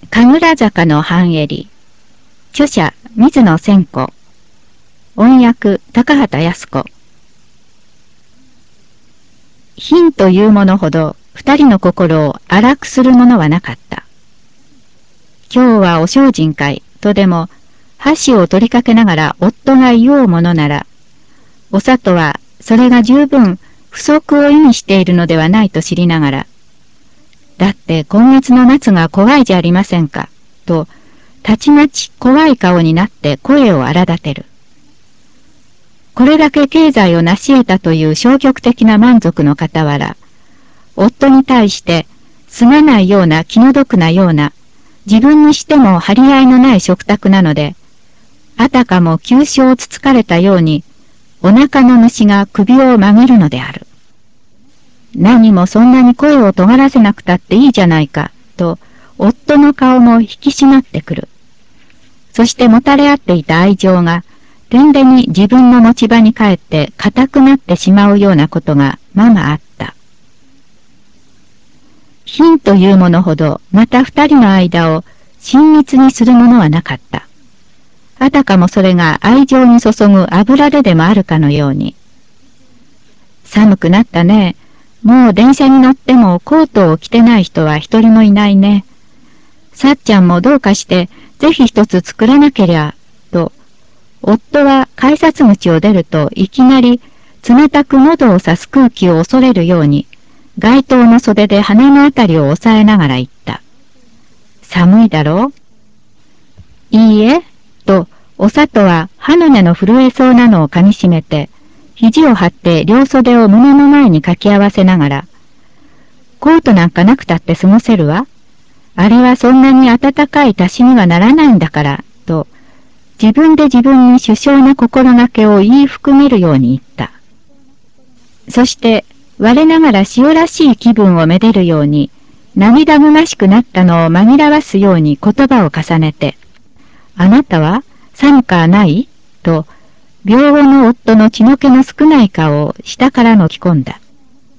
神楽坂の半襟。著者、水野千子。音訳、高畑康子。品というものほど、二人の心を荒くするものはなかった。今日はお精進会とでも、箸を取りかけながら夫が言おうものなら、お里はそれが十分不足を意味しているのではないと知りながら、だって今月の夏が怖いじゃありませんか、と、たちまち怖い顔になって声を荒立てる。これだけ経済を成し得たという消極的な満足の傍ら、夫に対してすがないような気の毒なような、自分にしても張り合いのない食卓なので、あたかも急所をつつかれたように、お腹の虫が首を曲げるのである。何もそんなに声を尖らせなくたっていいじゃないか、と、夫の顔も引き締まってくる。そしてもたれ合っていた愛情が、てんでに自分の持ち場に帰って固くなってしまうようなことがままあった。品というものほど、また二人の間を親密にするものはなかった。あたかもそれが愛情に注ぐ油でもあるかのように。寒くなったね。もう電車に乗ってもコートを着てない人は一人もいないね。さっちゃんもどうかしてぜひ一つ作らなけりゃ、と。夫は改札口を出るといきなり冷たく喉を刺す空気を恐れるように、街灯の袖で鼻のあたりを押さえながら言った。寒いだろう？いいえ、と、お里は歯の根の震えそうなのをかみしめて、肘を張って両袖を胸の前にかき合わせながら、コートなんかなくたって過ごせるわ。あれはそんなに暖かい足しにはならないんだから、と、自分で自分に殊勝な心がけを言い含めるように言った。そして、我ながら塩らしい気分をめでるように、涙ぐましくなったのを紛らわすように言葉を重ねて、あなたは寒かないと、病後の夫の血の気の少ない顔を下からのき込んだ。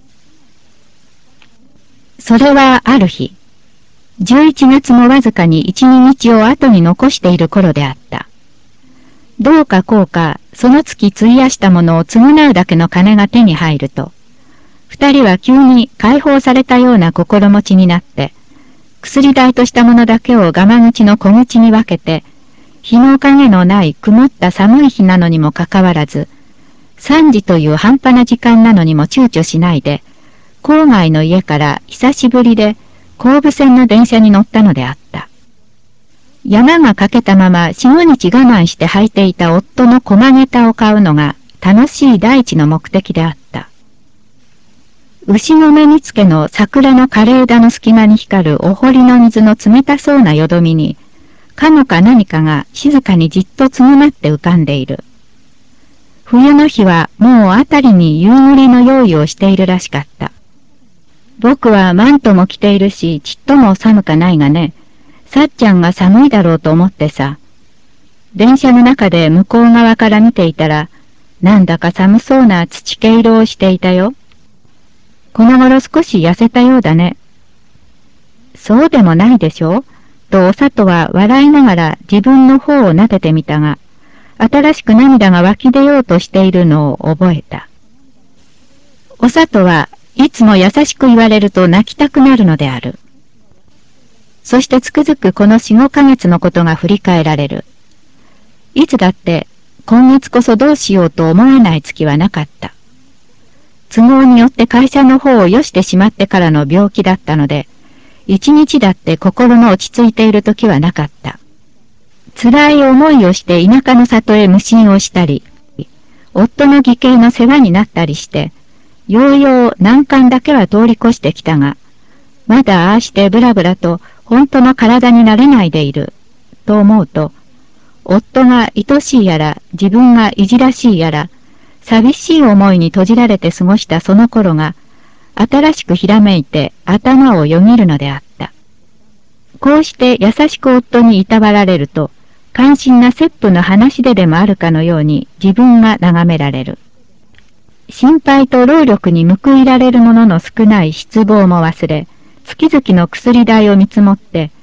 それはある日、11月もわずかに1、2日を後に残している頃であった。どうかこうか、その月費やしたものを償うだけの金が手に入ると、二人は急に解放されたような心持ちになって、薬代としたものだけをガマ口の小口に分けて、日の影のない曇った寒い日なのにもかかわらず、3時という半端な時間なのにも躊躇しないで、郊外の家から久しぶりで後部線の電車に乗ったのであった。山がかけたまま4、5日我慢して履いていた夫の駒げたを買うのが楽しい第一の目的であった。牛の目につけの桜の枯れ枝の隙間に光るお堀の水の冷たそうなよどみに、かのか何かが静かにじっとつぐまって浮かんでいる。冬の日はもうあたりに夕暮れの用意をしているらしかった。僕はマントも着ているし、ちっとも寒かないがね、さっちゃんが寒いだろうと思ってさ。電車の中で向こう側から見ていたら、なんだか寒そうな土毛色をしていたよ。この頃少し痩せたようだね。そうでもないでしょうとお里は笑いながら自分の方を撫でてみたが、新しく涙が湧き出ようとしているのを覚えた。お里はいつも優しく言われると泣きたくなるのである。そしてつくづくこの4、5ヶ月のことが振り返られる。いつだって今月こそどうしようと思わない月はなかった。都合によって会社の方をよしてしまってからの病気だったので、一日だって心の落ち着いている時はなかった。辛い思いをして田舎の里へ無心をしたり、夫の義兄の世話になったりして、ようよう難関だけは通り越してきたが、まだああしてブラブラと本当の体になれないでいる、と思うと、夫が愛しいやら自分がいじらしいやら、寂しい思いに閉じられて過ごしたその頃が、新しくひらめいて頭をよぎるのであった。こうして優しく夫にいたわられると、関心な切腹の話でもあるかのように自分が眺められる。心配と労力に報いられるものの少ない失望も忘れ、月々の薬代を見積もって、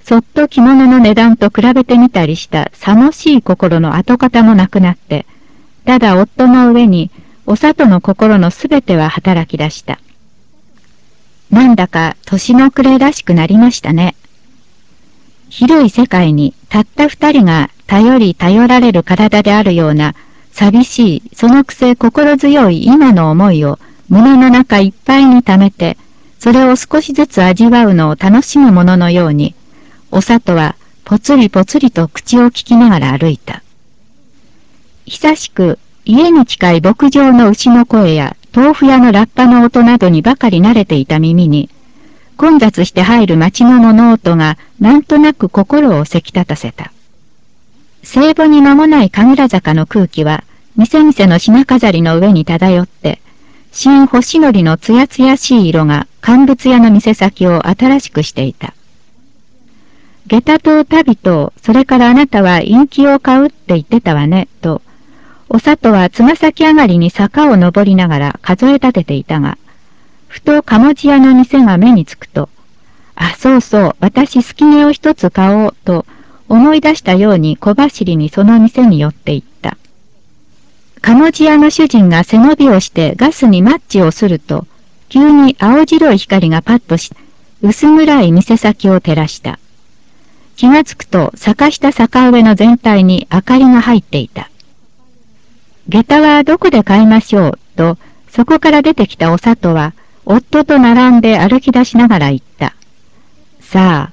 そっと着物の値段と比べてみたりしたさもしい心の跡形もなくなって、ただ夫の上にお里の心のすべては働き出した。なんだか年の暮れらしくなりましたね。広い世界にたった二人が頼り頼られる体であるような寂しいそのくせ心強い今の思いを胸の中いっぱいに溜めて、それを少しずつ味わうのを楽しむもののように、お里はぽつりぽつりと口を聞きながら歩いた。久しく家に近い牧場の牛の声や豆腐屋のラッパの音などにばかり慣れていた耳に、混雑して入る町の物音がなんとなく心をせき立たせた。生母に間もない神楽坂の空気は、店々の品飾りの上に漂って、新干しのりのつやつやしい色が乾物屋の店先を新しくしていた。下駄と足袋と、それからあなたは陰気を買うって言ってたわね、と、お里はつま先上がりに坂を登りながら数え立てていたが、ふと鴨地屋の店が目につくと、あ、そうそう、私すき毛を一つ買おうと思い出したように小走りにその店に寄っていった。鴨地屋の主人が背伸びをしてガスにマッチをすると、急に青白い光がパッとして、薄暗い店先を照らした。気がつくと坂下坂上の全体に明かりが入っていた。下駄はどこで買いましょうと、そこから出てきたお里は、夫と並んで歩き出しながら言った。さあ。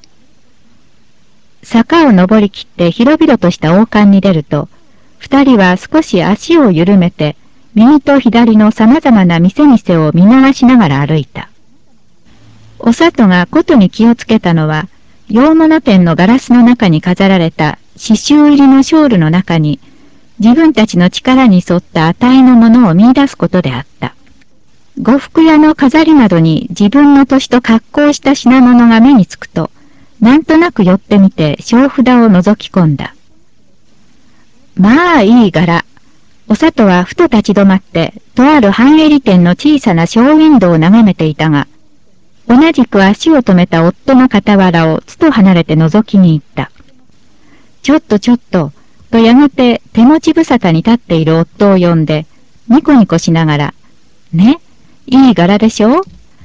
坂を登りきって広々とした王冠に出ると、二人は少し足を緩めて、右と左の様々な店々を見回しながら歩いた。お里がことに気をつけたのは、洋物店のガラスの中に飾られた刺繍入りのショールの中に、自分たちの力に沿った値のものを見出すことであった。呉服屋の飾りなどに自分の年と格好した品物が目につくと、なんとなく寄ってみて小札を覗き込んだ。まあいい柄。お里はふと立ち止まって、とある半襟店の小さなショーウィンドウを眺めていたが、同じく足を止めた夫の傍らをつと離れて覗きに行った。ちょっと、とやがて手持ち無沙汰に立っている夫を呼んで、ニコニコしながら、ね、いい柄でしょ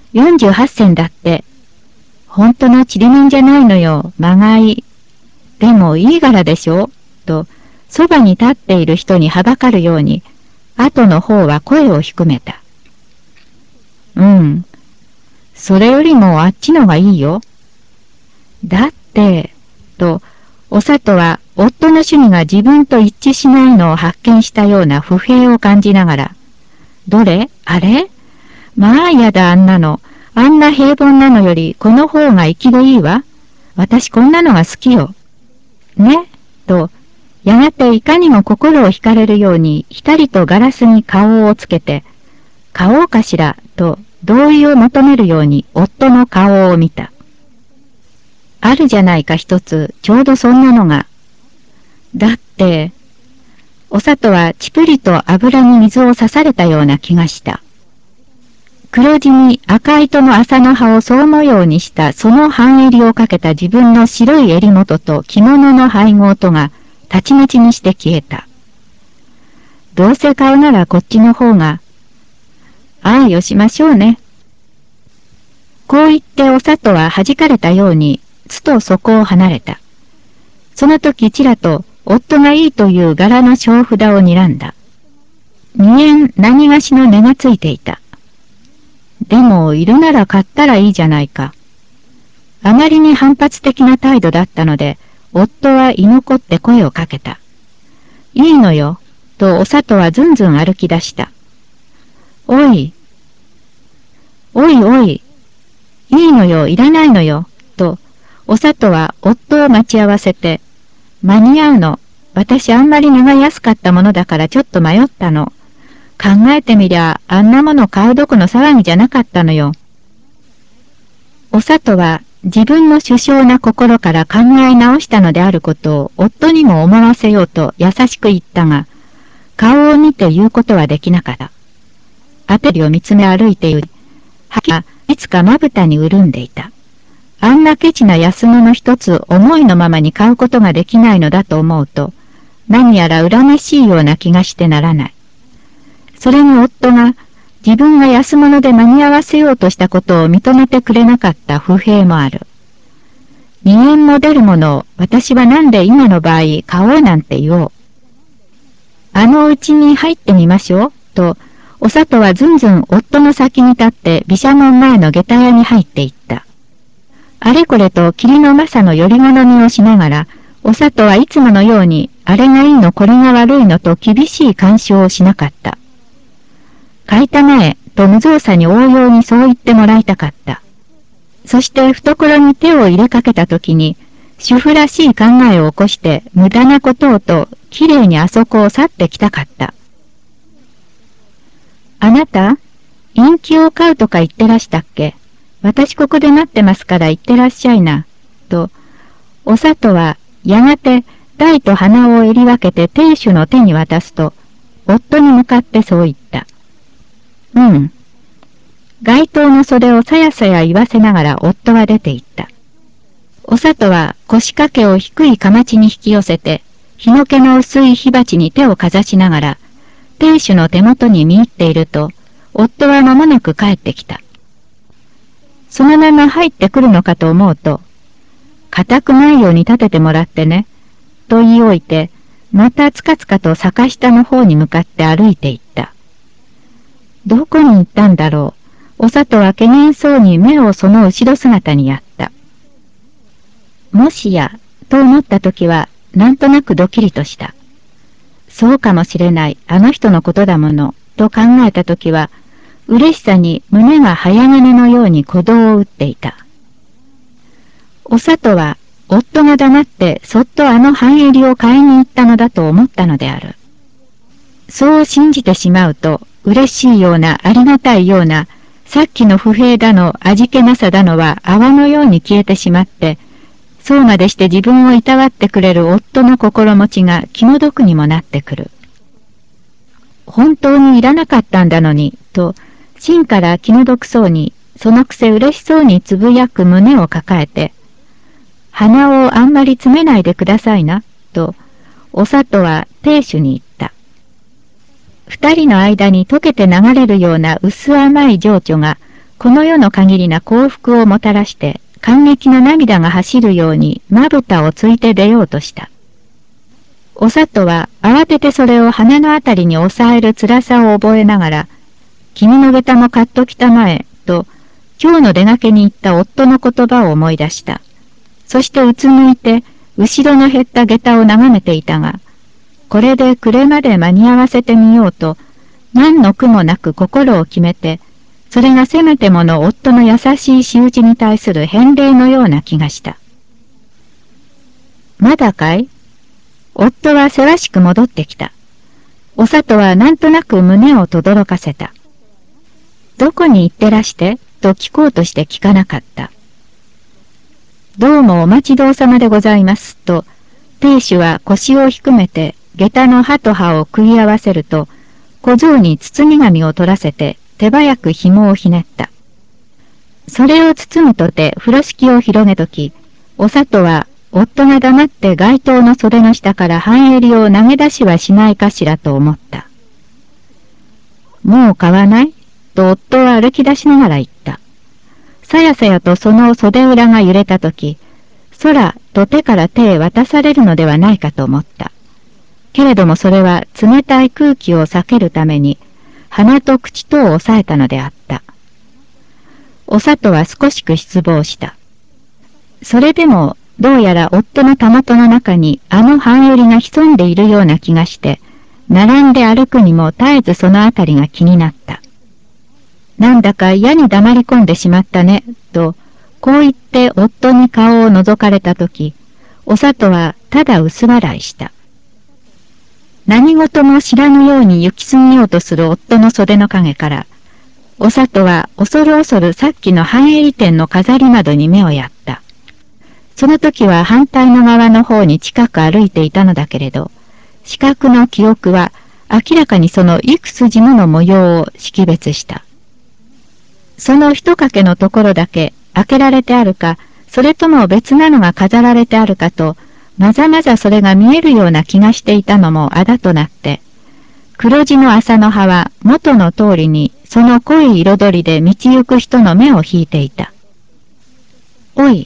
?48 銭だって。本当のちりめんじゃないのよ、まがい。でもいい柄でしょと、そばに立っている人にはばかるように、後の方は声を低めた。うん。それよりもあっちのがいいよ。だって、と、お里は夫の趣味が自分と一致しないのを発見したような不平を感じながら、どれあれまあやだあんなの。あんな平凡なのよりこの方が生きでいいわ。私こんなのが好きよ。ねと、やがていかにも心を惹かれるようにひたりとガラスに顔をつけて、買おうかしらと同意を求めるように夫の顔を見た。あるじゃないか一つ、ちょうどそんなのが。だって、お里はちぷりと油に水を刺されたような気がした。黒地に赤糸の麻の葉を総模様にしたその半襟をかけた自分の白い襟元と着物の配合とがたちまちにして消えた。どうせ買うならこっちの方が、ああよしましょうね。こう言ってお里は弾かれたように、つとそこを離れた。その時ちらと夫がいいという柄の小札を睨んだ。2円何がしの値がついていた。でも、いるなら買ったらいいじゃないか。あまりに反発的な態度だったので、夫は居残って声をかけた。いいのよ、とお里はずんずん歩き出した。おい、おいおい、いいのよ、いらないのよ、と、お里は夫を待ち合わせて、間に合うの。私あんまり値が安かったものだからちょっと迷ったの。考えてみりゃ、あんなもの買うどこの騒ぎじゃなかったのよ。お里は自分の殊勝な心から考え直したのであることを夫にも思わせようと優しく言ったが、顔を見て言うことはできなかった。辺りを見つめ歩いている。吐きがいつかまぶたに潤んでいた。 あんなケチな安物一つ思いのままに買うことができないのだと思うと、何やら恨めしいような気がしてならない。それに夫が自分が安物で間に合わせようとしたことを認めてくれなかった不平もある。2円も出るものを私はなんで今の場合買おうなんて言おう。あのうちに入ってみましょう、と、お里はずんずん夫の先に立って毘沙門前の下駄屋に入っていった。あれこれと霧の正のより好みをしながら、お里はいつものように、あれがいいのこれが悪いのと厳しい干渉をしなかった。買いたまえ、と無造作に応用にそう言ってもらいたかった。そして懐に手を入れかけたときに、主婦らしい考えを起こして無駄なことをと、きれいにあそこを去ってきたかった。あなた、陰気を買うとか言ってらしたっけ？私ここで待ってますから行ってらっしゃいな。と、お里はやがて台と鼻を襟分けて亭主の手に渡すと、夫に向かってそう言った。うん。街灯の袖をさやさや言わせながら夫は出て行った。お里は腰掛けを低いかまちに引き寄せて、日の気の薄い火鉢に手をかざしながら、亭主の手元に見入っていると、夫は間もなく帰ってきた。そのまま入ってくるのかと思うと、固くないように立ててもらってね、と言い置いて、またつかつかと坂下の方に向かって歩いていった。どこに行ったんだろう。お里は怪げそうに目をその後ろ姿にやった。もしや、と思った時は、なんとなくドキリとした。そうかもしれない、あの人のことだもの、と考えた時は、嬉しさに胸が早金のように鼓動を打っていた。お里は、夫が黙ってそっとあの半襟を買いに行ったのだと思ったのである。そう信じてしまうと、嬉しいようなありがたいような、さっきの不平だの味気なさだのは泡のように消えてしまって、そうまでして自分をいたわってくれる夫の心持ちが気の毒にもなってくる。本当にいらなかったんだのに、と、芯から気の毒そうに、そのくせ嬉しそうにつぶやく胸を抱えて、鼻をあんまり詰めないでくださいな、と、お里は亭主に言った。二人の間に溶けて流れるような薄甘い情緒が、この世の限りな幸福をもたらして、感激な涙が走るようにまぶたをついて出ようとした。お里は慌ててそれを鼻のあたりに押さえる辛さを覚えながら、君の下駄も買っときたまえ、と、今日の出がけに言った夫の言葉を思い出した。そしてうつむいて、後ろの減った下駄を眺めていたが、これで暮れまで間に合わせてみようと、何の苦もなく心を決めて、それがせめてもの夫の優しい仕打ちに対する返礼のような気がした。まだかい？夫はせわしく戻ってきた。お里はなんとなく胸をとどろかせた。どこに行ってらしてと聞こうとして聞かなかった。どうもお待ちどうさまでございますと、亭主は腰を低めて下駄の刃と刃を食い合わせると、小僧に包み紙を取らせて手早く紐をひねった。それを包むとて風呂敷を広げとき、お里は夫が黙って街灯の袖の下から半襟を投げ出しはしないかしらと思った。もう買わない？と夫は歩き出しながら言った。さやさやとその袖裏が揺れたとき、空と手から手へ渡されるのではないかと思った。けれどもそれは冷たい空気を避けるために、鼻と口とを押さえたのであった。お里は少しく失望した。それでも、どうやら夫のたもとの中にあの半襟が潜んでいるような気がして、並んで歩くにも絶えずそのあたりが気になった。なんだか嫌に黙り込んでしまったね、と、こう言って夫に顔を覗かれたとき、お里はただ薄笑いした。何事も知らぬように行き過ぎようとする夫の袖の影から、お里は恐る恐るさっきの半襟店の飾り窓に目をやった。その時は反対の側の方に近く歩いていたのだけれど、視覚の記憶は明らかにその幾筋もの模様を識別した。その一かけのところだけ開けられてあるか、 それとも別なのが飾られてあるかと、まざまざそれが見えるような気がしていたのもあだとなって、黒地の麻の葉は元の通りにその濃い彩りで道行く人の目を引いていた。おい、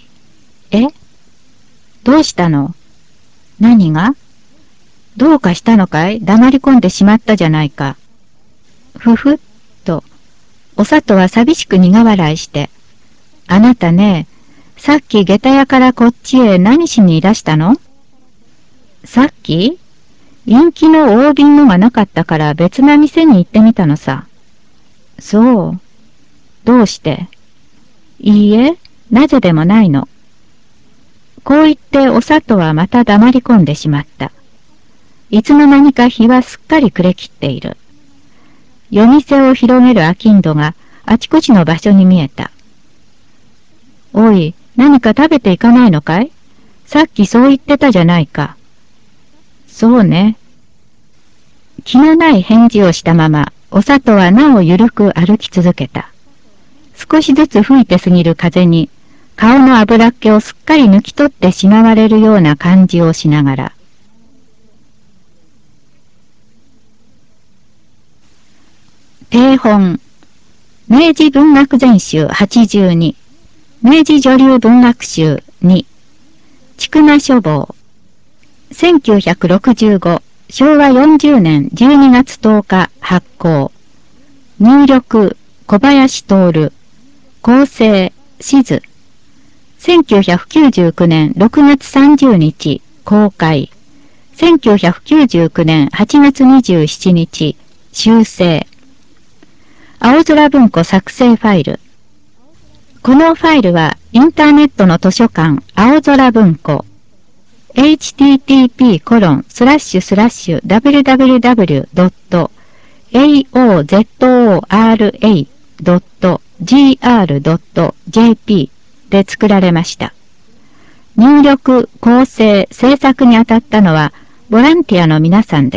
どうしたの？何が？どうかしたのかい？黙り込んでしまったじゃないか。ふふっと、お里は寂しく苦笑いして、あなたね、さっき下駄屋からこっちへ何しにいらしたの？さっき陰気の大瓶のがなかったから別な店に行ってみたのさ。そう。どうして？いいえ、なぜでもないの。こう言ってお里はまた黙り込んでしまった。いつの間にか日はすっかり暮れきっている。夜店を広げる商人があちこちの場所に見えた。おい、何か食べていかないのかい？さっきそう言ってたじゃないか。そうね。気のない返事をしたまま、お里はなおゆるく歩き続けた。少しずつ吹いて過ぎる風に、顔の油っ気をすっかり抜き取ってしまわれるような感じをしながら。定本。明治文学全集82。明治女流文学集2。筑名書房。1965、昭和40年12月10日発行。入力、小林徹。構成、静。1999年6月30日公開。1999年8月27日修正。青空文庫作成ファイル。このファイルはインターネットの図書館青空文庫 http://www.aozora.gr.jp で作られました。入力、構成、制作にあたったのはボランティアの皆さんです。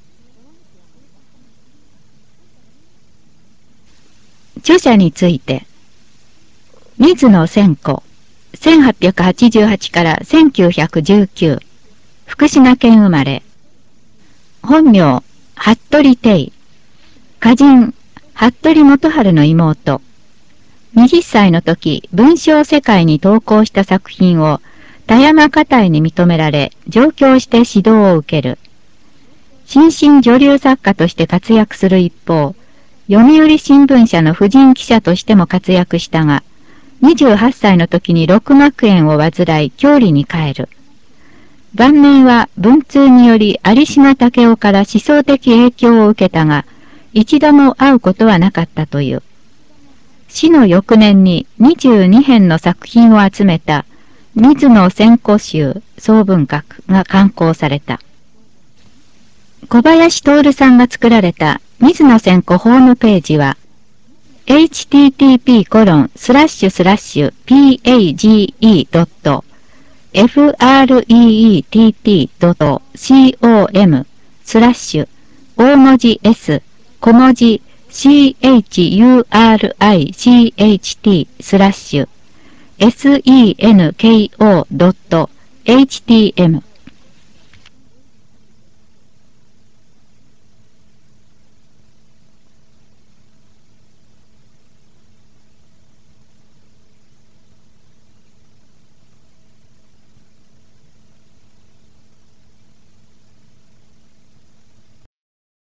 著者について、水野千子、1888から1919、福島県生まれ。本名、服部定。歌人、服部元春の妹。20歳の時、文章世界に投稿した作品を田山花隊に認められ、上京して指導を受ける。新進女流作家として活躍する一方、読売新聞社の婦人記者としても活躍したが、28歳の時に六膜炎を患い、郷里に帰る。晩年は文通により有島武雄から思想的影響を受けたが、一度も会うことはなかったという。死の翌年に22編の作品を集めた水野千子集総文学が刊行された。小林徹さんが作られた水野千子ホームページは、http://page.freett.com/大文字 S 小文字 CHURICHT/senko.htm